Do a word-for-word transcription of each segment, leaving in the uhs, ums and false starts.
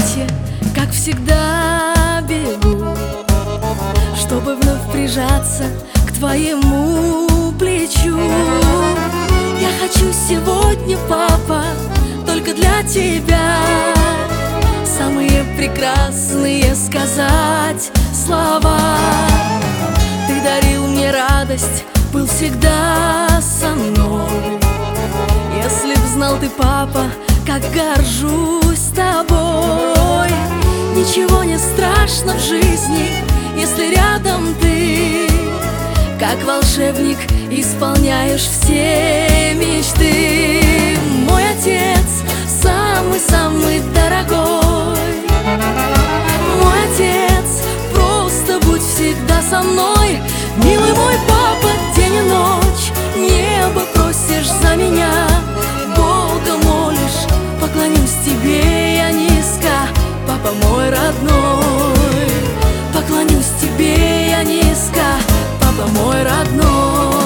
объятия, как всегда бегу, чтобы вновь прижаться к твоему плечу. Я хочу сегодня, папа, только для тебя самые прекрасные сказать слова. Ты дарил мне радость, был всегда со мной. Если б знал ты, папа, как горжусь тобой. Ничего не страшно в жизни, если рядом ты. Как волшебник исполняешь все мечты. Мой отец самый-самый дорогой. Мой отец, просто будь всегда со мной. Милый мой папа, день и ночь небо просишь за меня, Бога молишь, поклонюсь тебе я низко, папа мой родной. Поклонюсь тебе я низко, папа мой родной.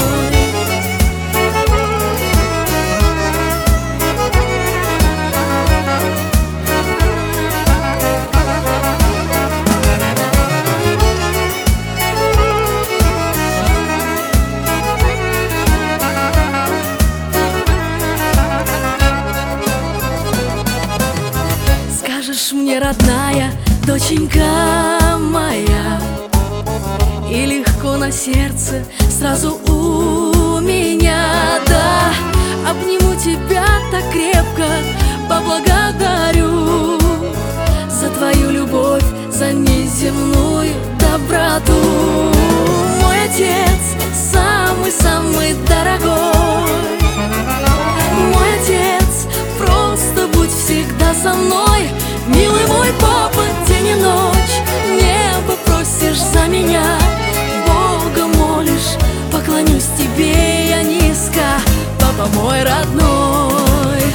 Скажешь мне, родная, доченька моя, и легко на сердце сразу у меня, да. Обниму тебя так крепко, поблагодарю за твою любовь, за неземную доброту. Мой отец самый-самый дорогой. Мой отец, просто будь всегда со мной. Милый мой папа, день и ночь небо просишь за меня, Бога молишь, поклонюсь тебе я низко, папа мой родной.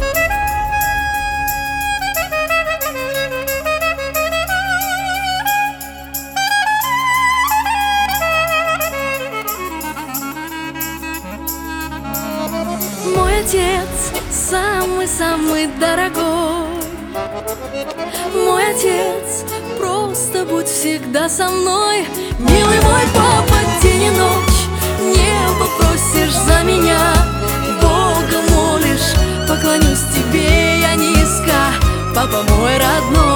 Мой отец самый-самый дорогой. Мой отец, просто будь всегда со мной. Милый мой папа, день и ночь небо просишь за меня, Бога молишь, поклонюсь тебе я низко, папа мой родной.